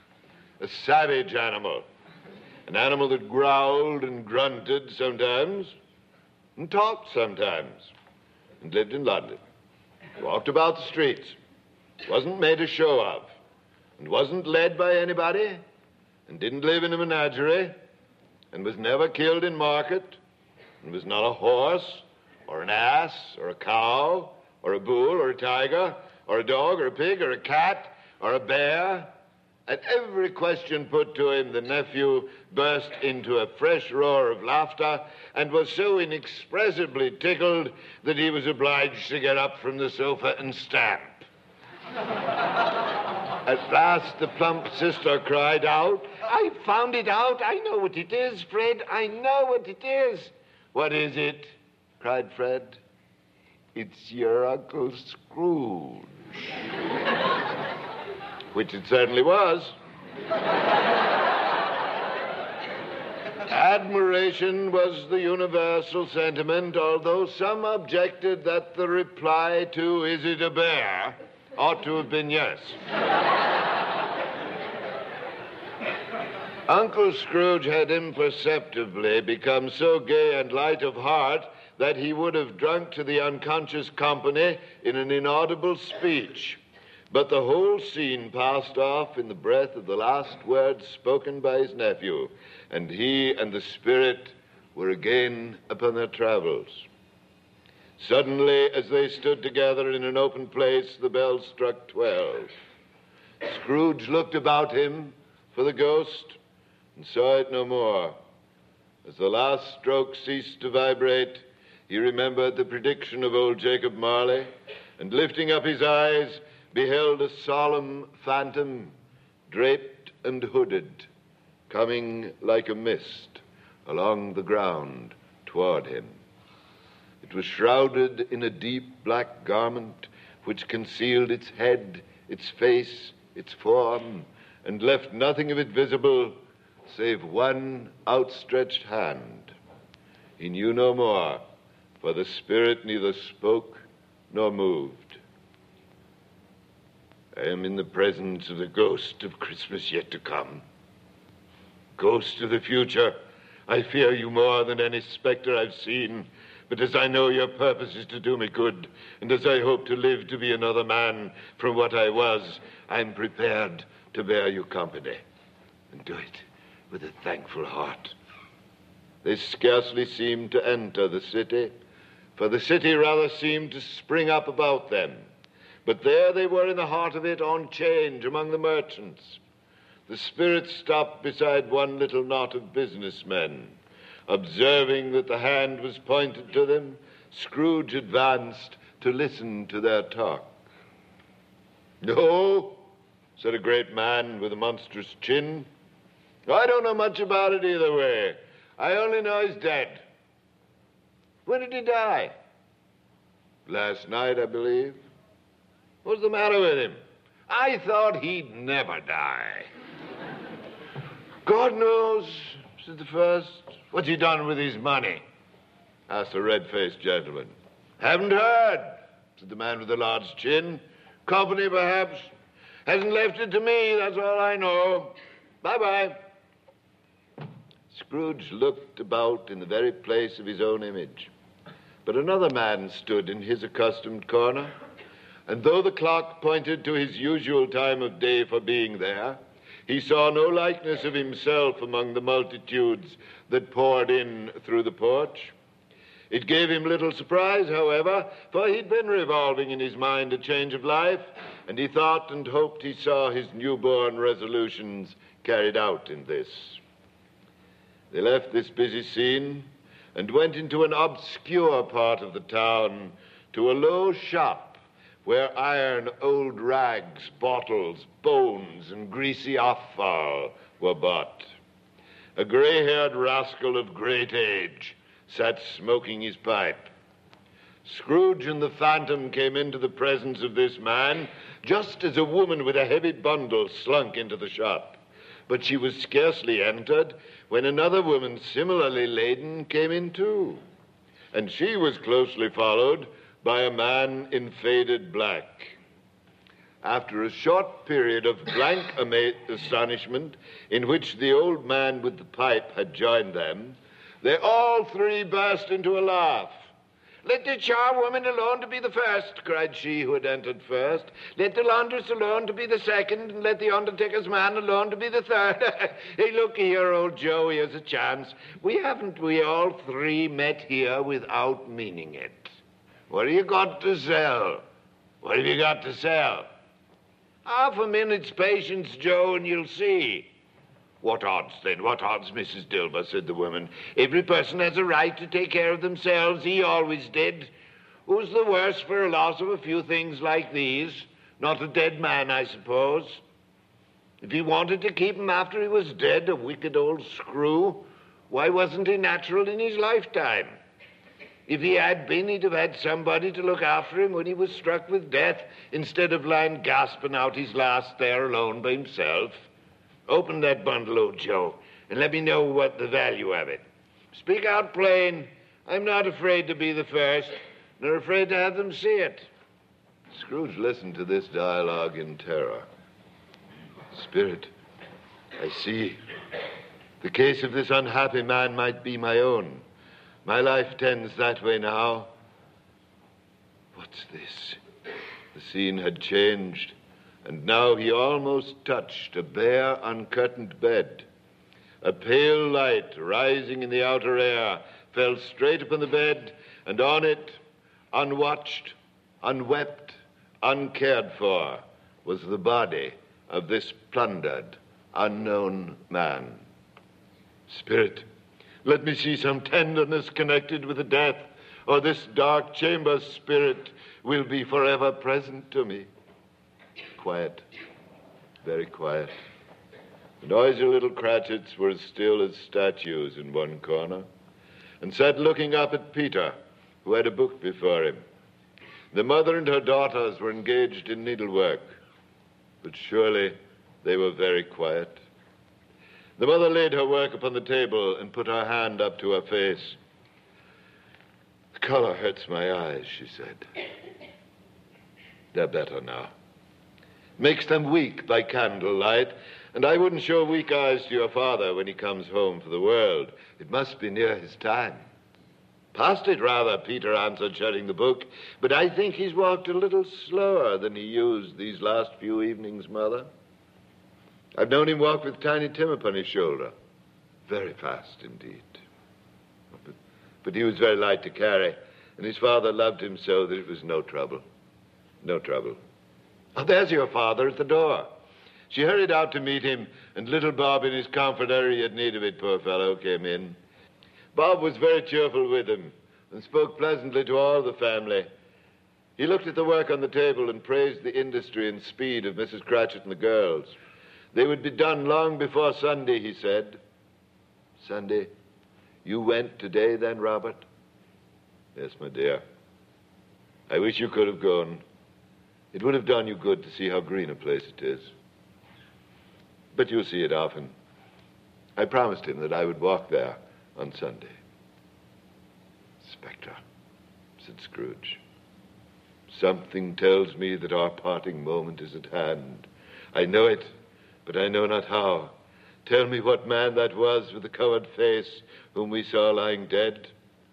a savage animal, an animal that growled and grunted sometimes, and talked sometimes, and lived in London, walked about the streets, wasn't made a show of, and wasn't led by anybody, and didn't live in a menagerie, and was never killed in market, and was not a horse, or an ass, or a cow, or a bull, or a tiger, or a dog, or a pig, or a cat, or a bear. At every question put to him, the nephew burst into a fresh roar of laughter and was so inexpressibly tickled that he was obliged to get up from the sofa and stamp. At last, the plump sister cried out, "I found it out. I know what it is, Fred. I know what it is." "What is it?" cried Fred. "It's your Uncle Scrooge." Which it certainly was. Admiration was the universal sentiment, although some objected that the reply to "Is it a bear?" ought to have been yes. Uncle Scrooge had imperceptibly become so gay and light of heart that he would have drunk to the unconscious company in an inaudible speech. But the whole scene passed off in the breath of the last words spoken by his nephew, and he and the Spirit were again upon their travels. Suddenly, as they stood together in an open place, the bell struck twelve. Scrooge looked about him for the ghost and saw it no more. As the last stroke ceased to vibrate, he remembered the prediction of old Jacob Marley, and lifting up his eyes, beheld a solemn phantom, draped and hooded, coming like a mist along the ground toward him. It was shrouded in a deep black garment which concealed its head, its face, its form, and left nothing of it visible save one outstretched hand. He knew no more, for the Spirit neither spoke nor moved. I am in the presence of the ghost of Christmas yet to come. Ghost of the future, I fear you more than any specter I've seen, but as I know your purpose is to do me good, and as I hope to live to be another man from what I was, I'm prepared to bear you company, and do it with a thankful heart. They scarcely seemed to enter the city, for the city rather seemed to spring up about them. But there they were in the heart of it, on change among the merchants. The spirit stopped beside one little knot of businessmen. Observing that the hand was pointed to them, Scrooge advanced to listen to their talk. "No," said a great man with a monstrous chin. "I don't know much about it either way. I only know he's dead." "When did he die?" "Last night, I believe." "What's the matter with him?" "I thought he'd never die." "God knows," said the first. "What's he done with his money?" asked a red-faced gentleman. "Haven't heard," said the man with the large chin. "Company, perhaps. Hasn't left it to me, that's all I know. Bye-bye." Scrooge looked about in the very place of his own image. But another man stood in his accustomed corner, and though the clock pointed to his usual time of day for being there, he saw no likeness of himself among the multitudes that poured in through the porch. It gave him little surprise, however, for he'd been revolving in his mind a change of life, and he thought and hoped he saw his newborn resolutions carried out in this. They left this busy scene and went into an obscure part of the town to a low shop where iron old rags, bottles, bones, and greasy offal were bought. A gray-haired rascal of great age sat smoking his pipe. Scrooge and the Phantom came into the presence of this man just as a woman with a heavy bundle slunk into the shop. But she was scarcely entered when another woman similarly laden came in too. And she was closely followed by a man in faded black. After a short period of blank ama- astonishment in which the old man with the pipe had joined them, they all three burst into a laugh. "Let the charwoman alone to be the first," cried she who had entered first. "Let the laundress alone to be the second, and let the undertaker's man alone to be the third." "Hey, look here, old Joe, here's a chance. We haven't we all three met here without meaning it? What have you got to sell? What have you got to sell?" "Half a minute's patience, Joe, and you'll see." "What odds, then? What odds, Missus Dilber?" said the woman. "Every person has a right to take care of themselves. He always did. Who's the worse for a loss of a few things like these? Not a dead man, I suppose. If he wanted to keep him after he was dead, a wicked old screw, why wasn't he natural in his lifetime? If he had been, he'd have had somebody to look after him when he was struck with death, instead of lying gasping out his last there alone by himself. Open that bundle, old Joe, and let me know what the value of it. Speak out plain. I'm not afraid to be the first, nor afraid to have them see it." Scrooge listened to this dialogue in terror. "Spirit, I see. The case of this unhappy man might be my own. My life tends that way now. What's this?" The scene had changed, and now he almost touched a bare, uncurtained bed. A pale light rising in the outer air fell straight upon the bed, and on it, unwatched, unwept, uncared for, was the body of this plundered, unknown man. "Spirit, let me see some tenderness connected with the death, or this dark chamber, Spirit, will be forever present to me." Quiet, very quiet. The noisy little Cratchits were as still as statues in one corner, and sat looking up at Peter, who had a book before him. The mother and her daughters were engaged in needlework, but surely they were very quiet. The mother laid her work upon the table and put her hand up to her face. "The color hurts my eyes," she said. "They're better now. Makes them weak by candlelight, and I wouldn't show weak eyes to your father when he comes home for the world. It must be near his time." "Past it, rather," Peter answered, shutting the book. "But I think he's walked a little slower than he used these last few evenings, Mother. I've known him walk with Tiny Tim upon his shoulder. Very fast indeed." but he was very light to carry, and his father loved him so that it was no trouble. No trouble. Oh, there's your father at the door. She hurried out to meet him, and little Bob, in his comforter, he had need of it, poor fellow, came in. Bob was very cheerful with him and spoke pleasantly to all the family. He looked at the work on the table and praised the industry and speed of Missus Cratchit and the girls. They would be done long before Sunday, he said. Sunday? You went today then, Robert? Yes, my dear. I wish you could have gone. It would have done you good to see how green a place it is. But you'll see it often. I promised him that I would walk there on Sunday. Spectre, said Scrooge. Something tells me that our parting moment is at hand. I know it, but I know not how. Tell me what man that was with the covered face whom we saw lying dead.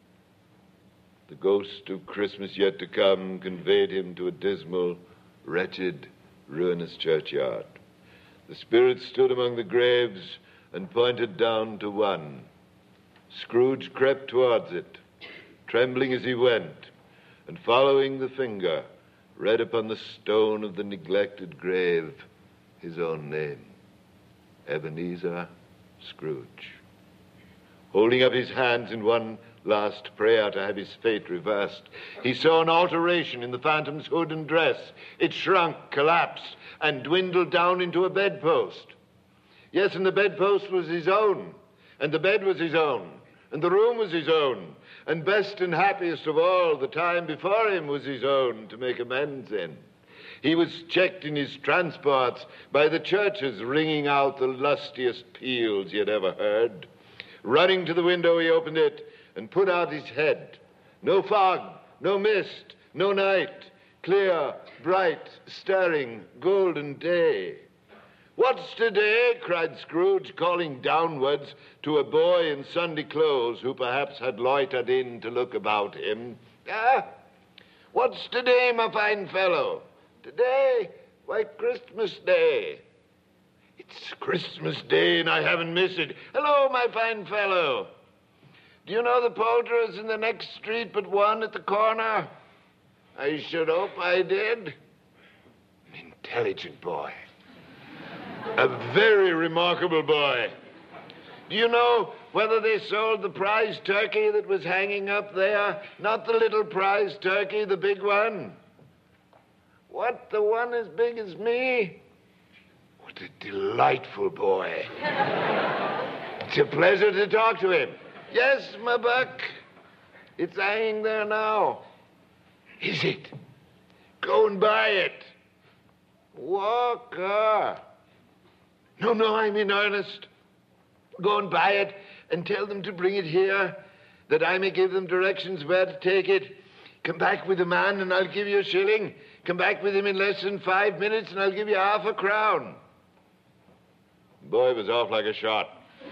The ghost of Christmas yet to come conveyed him to a dismal, wretched, ruinous churchyard. The spirit stood among the graves and pointed down to one. Scrooge crept towards it, trembling as he went, and following the finger, read upon the stone of the neglected grave his own name, Ebenezer Scrooge. Holding up his hands in one last prayer to have his fate reversed, he saw an alteration in the phantom's hood and dress. It shrunk, collapsed, and dwindled down into a bedpost. Yes, and the bedpost was his own, and the bed was his own, and the room was his own, and best and happiest of all, the time before him was his own to make amends in. He was checked in his transports by the churches ringing out the lustiest peals he had ever heard. Running to the window, he opened it and put out his head. No fog, no mist, no night. Clear, bright, stirring, golden day. What's today? Cried Scrooge, calling downwards to a boy in Sunday clothes who perhaps had loitered in to look about him. Ah, what's today, my fine fellow? Today? Why, Christmas Day. It's Christmas Day and I haven't missed it. Hello, my fine fellow. Do you know the poulterers in the next street but one at the corner? I should hope I did. An intelligent boy. A very remarkable boy. Do you know whether they sold the prize turkey that was hanging up there? Not the little prize turkey, the big one. What, the one as big as me? What a delightful boy. It's a pleasure to talk to him. Yes, my buck. It's hanging there now. Is it? Go and buy it. Walker. No, no, I'm in earnest. Go and buy it and tell them to bring it here, that I may give them directions where to take it. Come back with the man and I'll give you a shilling. Come back with him in less than five minutes and I'll give you half a crown. The boy was off like a shot.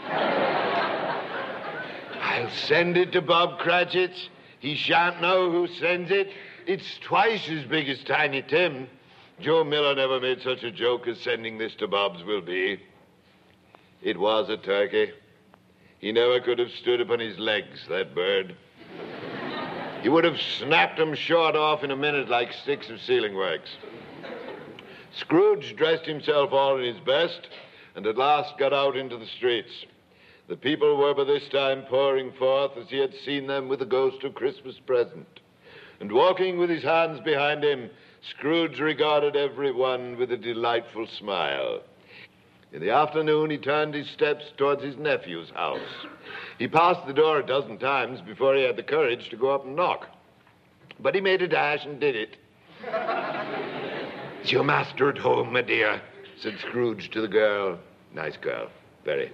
I'll send it to Bob Cratchit's. He shan't know who sends it. It's twice as big as Tiny Tim. Joe Miller never made such a joke as sending this to Bob's will be. It was a turkey. He never could have stood upon his legs, that bird. He would have snapped them short off in a minute like sticks of sealing wax. Scrooge dressed himself all in his best and at last got out into the streets. The people were by this time pouring forth as he had seen them with the ghost of Christmas present. And walking with his hands behind him, Scrooge regarded every one with a delightful smile. In the afternoon, he turned his steps towards his nephew's house. He passed the door a dozen times before he had the courage to go up and knock. But he made a dash and did it. Is your master at home, my dear? Said Scrooge to the girl. Nice girl, very.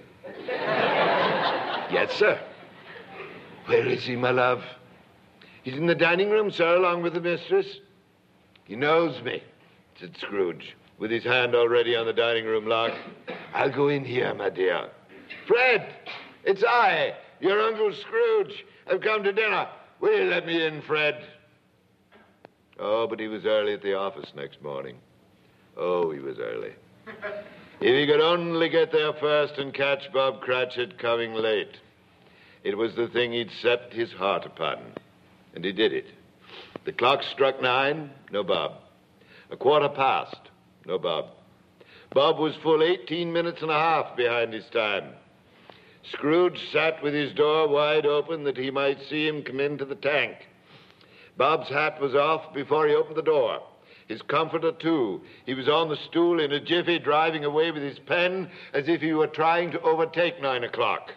Yes, sir. Where is he, my love? He's in the dining room, sir, along with the mistress. He knows me, said Scrooge, with his hand already on the dining room lock. I'll go in here, my dear. Fred, it's I, your Uncle Scrooge. I've come to dinner. Will you let me in, Fred? Oh, but he was early at the office next morning. Oh, he was early. If he could only get there first and catch Bob Cratchit coming late. It was the thing he'd set his heart upon, and he did it. The clock struck nine, no Bob. A quarter past, no Bob. Bob was full eighteen minutes and a half behind his time. Scrooge sat with his door wide open that he might see him come into the tank. Bob's hat was off before he opened the door. His comforter, too. He was on the stool in a jiffy, driving away with his pen as if he were trying to overtake nine o'clock.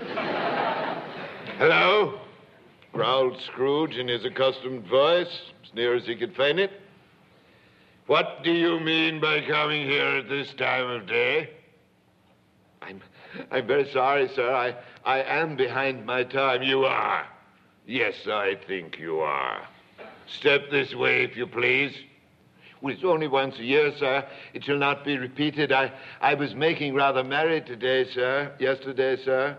"Hello?" growled Scrooge in his accustomed voice, as near as he could feign it. "What do you mean by coming here at this time of day?" I'm I'm very sorry, sir. I, I am behind my time. You are? Yes, I think you are. Step this way, if you please. Well, it's only once a year, sir. It shall not be repeated. I, I was making rather merry today, sir. Yesterday, sir.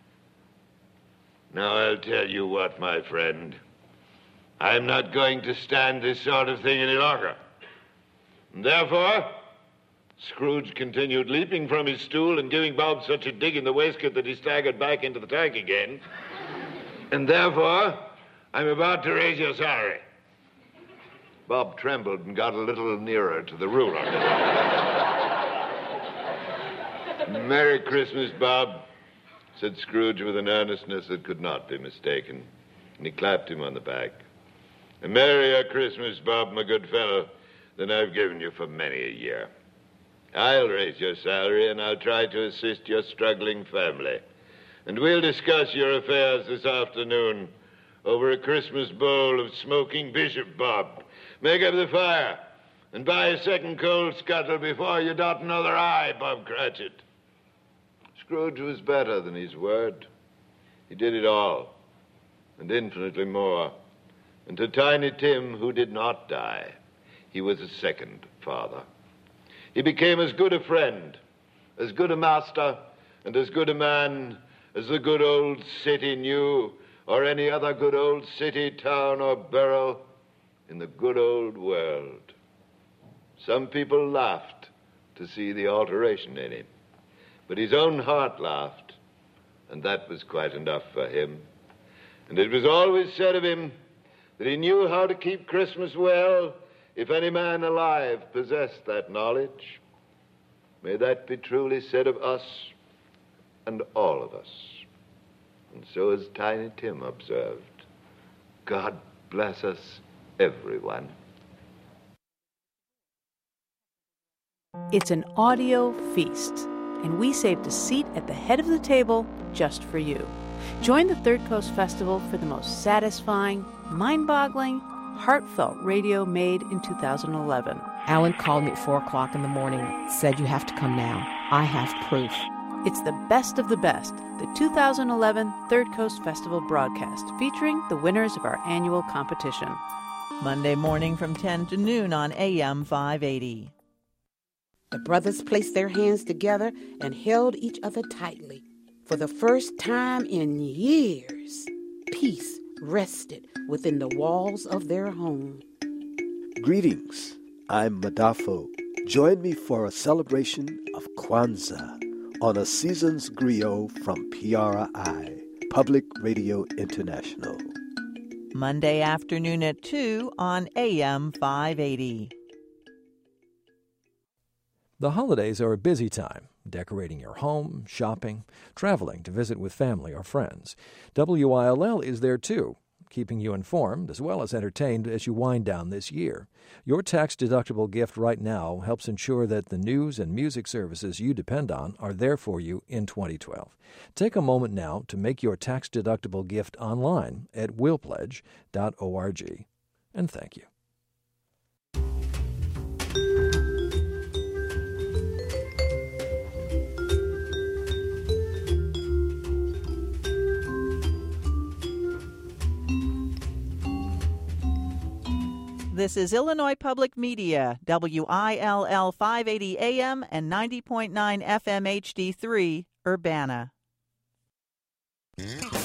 Now, I'll tell you what, my friend. I'm not going to stand this sort of thing any longer. And therefore, Scrooge continued, leaping from his stool and giving Bob such a dig in the waistcoat that he staggered back into the tank again. And therefore, I'm about to raise your salary. Bob trembled and got a little nearer to the ruler. "Merry Christmas, Bob," said Scrooge with an earnestness that could not be mistaken. And he clapped him on the back. "A merrier Christmas, Bob, my good fellow, than I've given you for many a year. I'll raise your salary, and I'll try to assist your struggling family. And we'll discuss your affairs this afternoon over a Christmas bowl of smoking bishop, Bob. Make up the fire, and buy a second coal scuttle before you dot another I, Bob Cratchit." Scrooge was better than his word. He did it all, and infinitely more. And to Tiny Tim, who did not die, he was a second father. He became as good a friend, as good a master, and as good a man as the good old city knew, or any other good old city, town, or borough in the good old world. Some people laughed to see the alteration in him, but his own heart laughed, and that was quite enough for him. And it was always said of him that he knew how to keep Christmas well, if any man alive possessed that knowledge. May that be truly said of us and all of us. And so as Tiny Tim observed, God bless us, everyone. It's an audio feast, and we saved a seat at the head of the table just for you. Join the Third Coast Festival for the most satisfying, mind-boggling, heartfelt radio made in two thousand eleven. Alan called me at four o'clock in the morning, said, "You have to come now. I have proof." It's the best of the best, the two thousand eleven Third Coast Festival broadcast, featuring the winners of our annual competition. Monday morning from ten to noon on A M five eighty. The brothers placed their hands together and held each other tightly. For the first time in years, peace rested within the walls of their home. Greetings, I'm Madafo. Join me for a celebration of Kwanzaa on a season's griot from P R I, Public Radio International. Monday afternoon at two on A M five eighty. The holidays are a busy time, decorating your home, shopping, traveling to visit with family or friends. W I L L is there too, keeping you informed as well as entertained as you wind down this year. Your tax-deductible gift right now helps ensure that the news and music services you depend on are there for you in twenty twelve. Take a moment now to make your tax-deductible gift online at will pledge dot org. And thank you. This is Illinois Public Media, W I L L five eighty A M and ninety point nine F M H D three, Urbana.